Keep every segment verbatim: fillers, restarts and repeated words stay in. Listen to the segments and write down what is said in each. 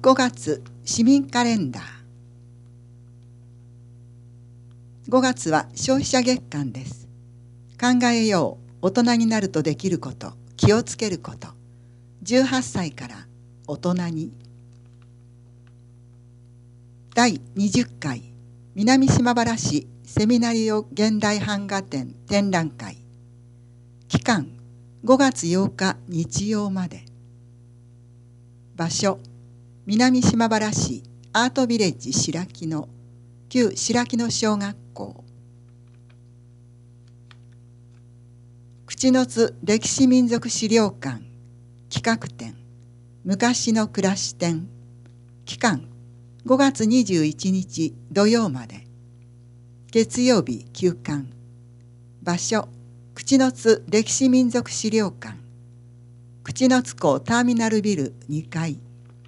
ごがつ市民カレンダー。ごがつは消費者月間です。考えよう、大人になるとできること、気をつけること。じゅうはっさいから大人に。だいにじゅっかい南島原市セミナリオ現代版画展展覧会。期間ごがつようか日曜まで。場所南島原市アートビレッジ白木野旧白木野小学校。口の津歴史民族資料館企画展昔の暮らし展。期間ごがつにじゅういちにち土曜まで。月曜日休館。場所口の津歴史民族資料館口の津港ターミナルビルにかい。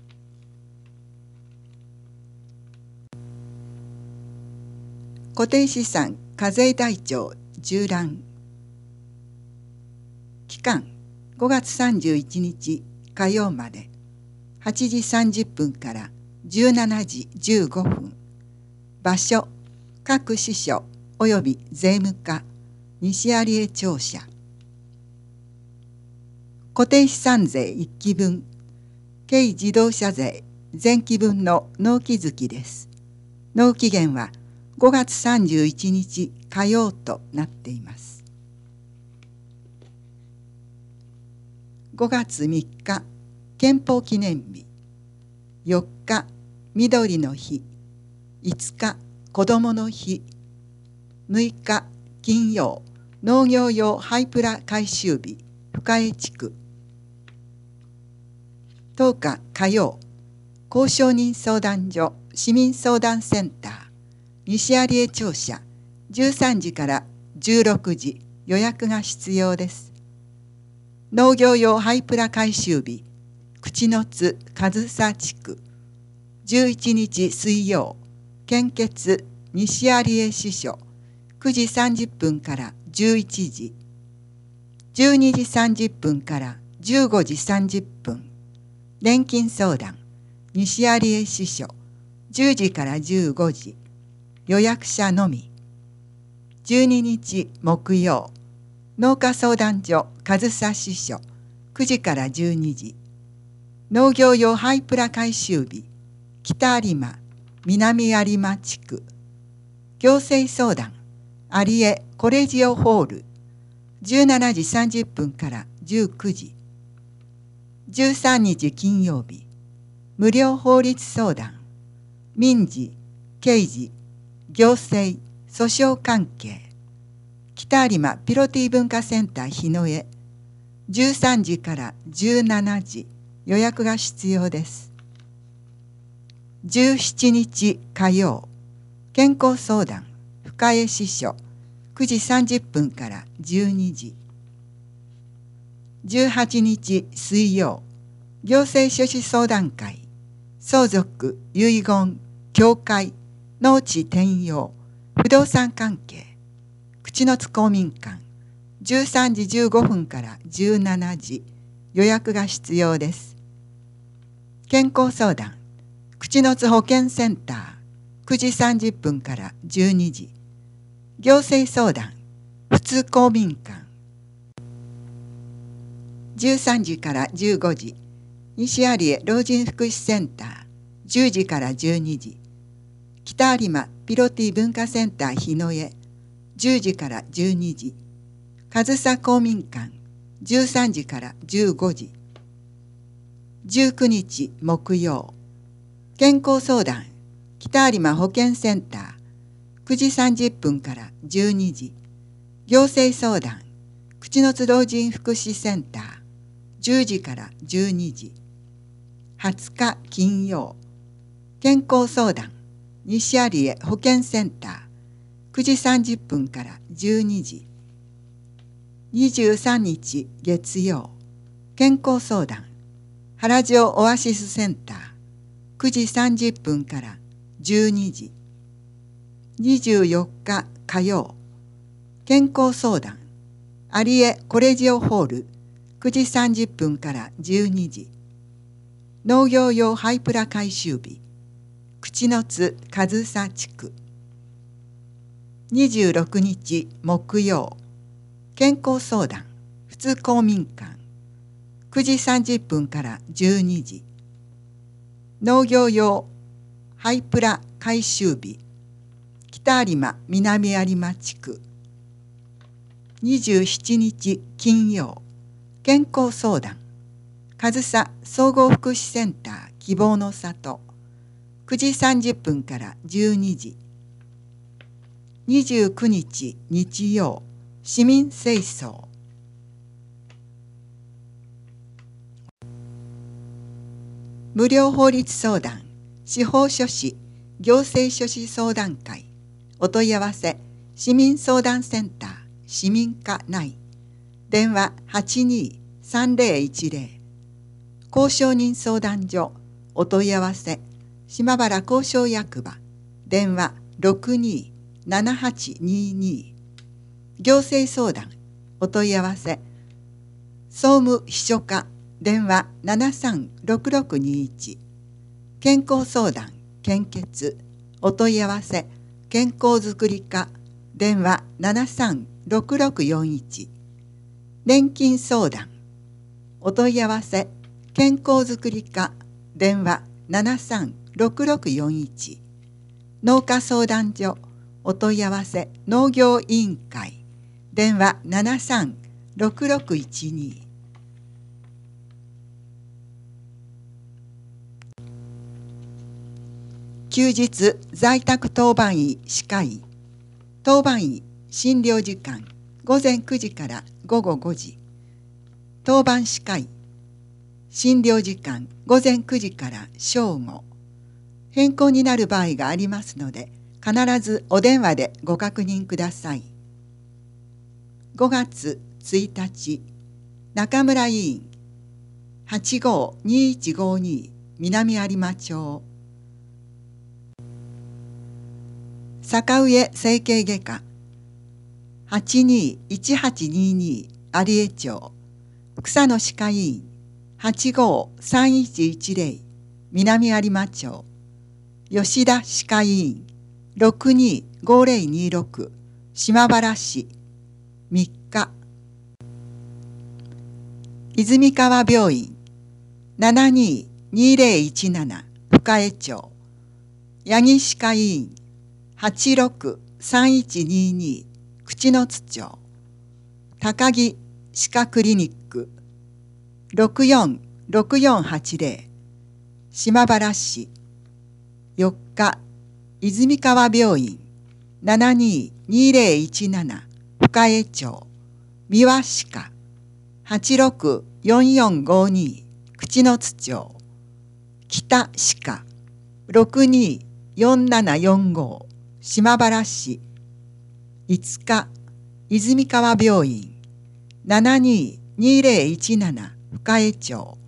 固定資産課税台帳縦覧。期間ごがつさんじゅういちにち火曜まで。はちじさんじゅっぷんからじゅうしちじじゅうごふん。場所各支所および税務課西有江庁舎。固定資産税いっきぶん軽自動車税前期分の納期月です。納期限はごがつさんじゅういちにち火曜となっています。ごがつみっか憲法記念日。よっか緑の日。いつか子どもの日。むいか金曜農業用ハイプラ回収日深江地区。とおか火曜公証人相談所市民相談センター西有江庁舎じゅうさんじからじゅうろくじ予約が必要です。農業用ハイプラ回収日口の津上総地区じゅういちにち水曜献血西有江支所くじさんじゅっぷんからじゅういちじじゅうにじさんじゅっぷんからじゅうごじさんじゅっぷん年金相談西有江支所じゅうじからじゅうごじ予約者のみ。じゅうににち木曜農家相談所上総支所くじからじゅうにじ農業用ハイプラ回収日北有馬南有馬地区。行政相談有江コレジオホールじゅうしちじさんじゅっぷんからじゅうくじ。じゅうさんにち金曜日無料法律相談民事刑事行政訴訟関係北有馬ピロティ文化センター日野へじゅうさんじからじゅうしちじ予約が必要です。じゅうしちにち火曜健康相談深江支所くじさんじゅっぷんからじゅうにじ。じゅうはちにち水曜行政書士相談会相続遺言教会農地転用不動産関係口の津公民館じゅうさんじじゅうごふんからじゅうしちじ予約が必要です。健康相談口の津保健センターくじさんじゅっぷんからじゅうにじ行政相談普通公民館じゅうさんじからじゅうごじ西有江老人福祉センターじゅうじからじゅうにじ北有馬ピロティ文化センター日野へじゅうじからじゅうにじ上総公民館じゅうさんじからじゅうごじ。じゅうくにち木曜健康相談北有馬保健センターくじさんじゅっぷんからじゅうにじ行政相談口の津老人福祉センターじゅうじからじゅうにじ。はつか金曜健康相談西有江保健センターくじさんじゅっぷんからじゅうにじ。にじゅうさんにち月曜健康相談原城オアシスセンターくじさんじゅっぷんからじゅうにじ。にじゅうよっか火曜健康相談有江コレジオホールくじさんじゅっぷんからじゅうにじ。 農業用ハイプラ回収日口の津上総地区にじゅうろくにち木曜健康相談普通公民館くじさんじゅっぷんからじゅうにじ農業用ハイプラ回収日北有馬南有馬地区にじゅうしちにち金曜健康相談上総総合福祉センター希望の里くじさんじゅっぷんからじゅうにじにじゅうくにち日曜市民清掃無料法律相談司法書士行政書士相談会お問い合わせ市民相談センター市民課内電話 はちにーさんぜろいちぜろ 公証人相談所お問い合わせ島原公証役場電話 ろくにーななはちにーにー 行政相談お問い合わせ総務秘書課電話 ななさんろくろくにいち 健康相談献血お問い合わせ健康づくり課電話 ななさんろくろくよんいち 年金相談お問い合わせ健康づくり課電話 ななさんろくろくよんいち 農家相談所お問い合わせ農業委員会電話 ななさんろくろくいちにー休日在宅当番医歯科医当番医診療時間ごぜんくじからごごごじ当番歯科医診療時間ごぜんくじから正午変更になる場合がありますので必ずお電話でご確認ください。ごがつついたち中村委員 はちごーにいちごに 南有馬町坂上整形外科 はちにーいちはちにに 有江町草野歯科医院 はちごーさんいちいちぜろ 南有馬町吉田歯科医院 ろくにーごぜろにろく 島原市みっか泉川病院 ななにーにぜろいちなな 深江町八木歯科医院 はちろくさんいちにに 口之津町高木歯科クリニック ろくよんろくよんはちぜろ 島原市よっか泉川病院 ななにーにぜろいちなな 深江町三輪歯科 はちろくよんよんごに 口之津町北歯科 ろくにーよんななよんご 島原市いつか泉川病院 ななにーにぜろいちなな 深江町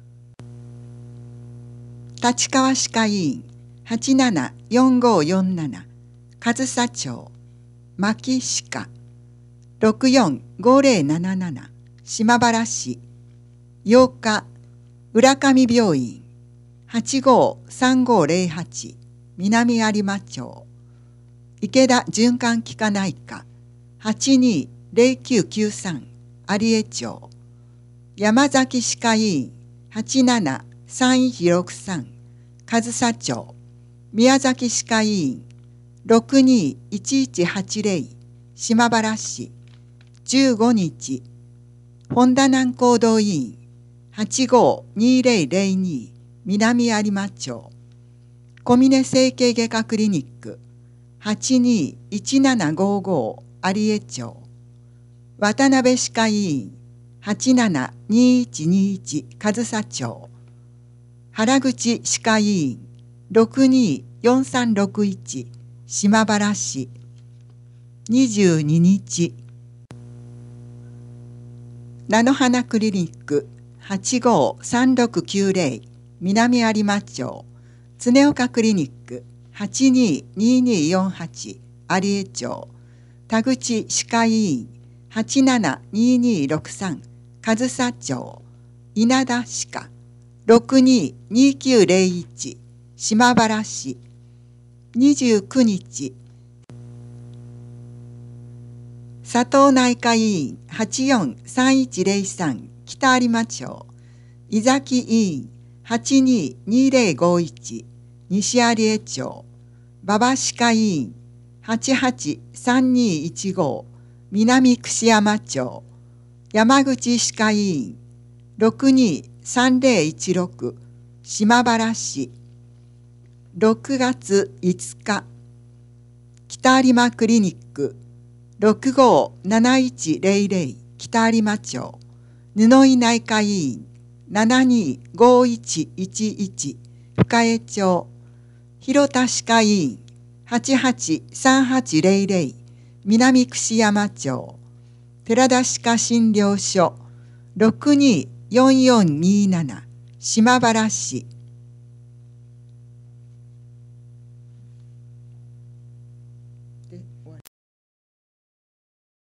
立川歯科医院 はちななよんごよんなな 上総町牧歯科 ろくよんごぜろなななな 島原市ようか浦上病院 はちごーさんごぜろはち 南有馬町池田循環器科内科 はちにーぜろきゅうきゅうさん 有江町山崎歯科医院 はちななさんいちろくさん 上総町宮崎歯科医院 ろくにーいちいちはちぜろ 島原市じゅうごにち本田南行動医院 はちごーにぜろぜろに 南有馬町小峰整形外科クリニック はちにーいちななごご 有江町渡辺歯科医院 はちななにいちにいち 上総町原口歯科医院 ろくにーよんさんろくいち 島原市にじゅうににち菜の花クリニック はちごーさんろくきゅうぜろ 南有馬町常岡クリニック はちにーにによんはち 有江町田口歯科医院 はちななににろくさん 上総町稲田歯科ろくにーにーきゅうぜろいち島原市。にじゅうくにち佐藤内科医院 はちよんさんいちぜろさん 北有馬町。井崎医院 はちにーにーぜろごいち西有江町。馬場歯科医院 はちはちさんにーいちご南串山町。山口歯科医院 ろくにーさんぜろいちろく島原市。ろくがついつか北有馬クリニック ろくごーなないちぜろぜろ 北有馬町。布井内科医院 ななにーごいちいちいち 深江町。広田歯科医院 はちはちさんはちぜろぜろ 南串山町。寺田歯科診療所 ろくにーよんよんにーなな 島原市。